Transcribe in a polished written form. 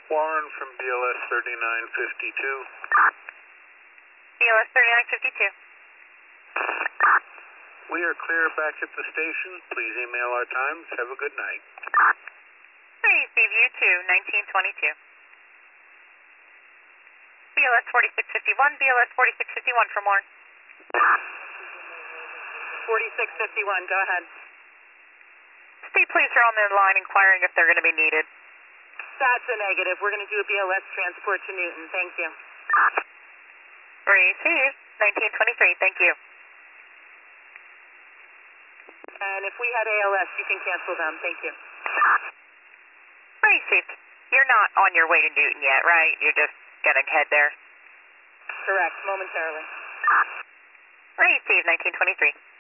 Warren from BLS 3952. BLS 3952. We are clear back at the station. Please email our times. Have a good night. Receive you to 1922. BLS 4651, BLS 4651 for more. 4651, go ahead. State police are on the line inquiring if they're going to be needed. That's a negative. We're going to do a BLS transport to Newton. Thank you. Receive 1923. Thank you. And if we had ALS, you can cancel them. Thank you. Received. You're not on your way to Newton yet, right? You're just going to head there? Correct, momentarily. Received 1923.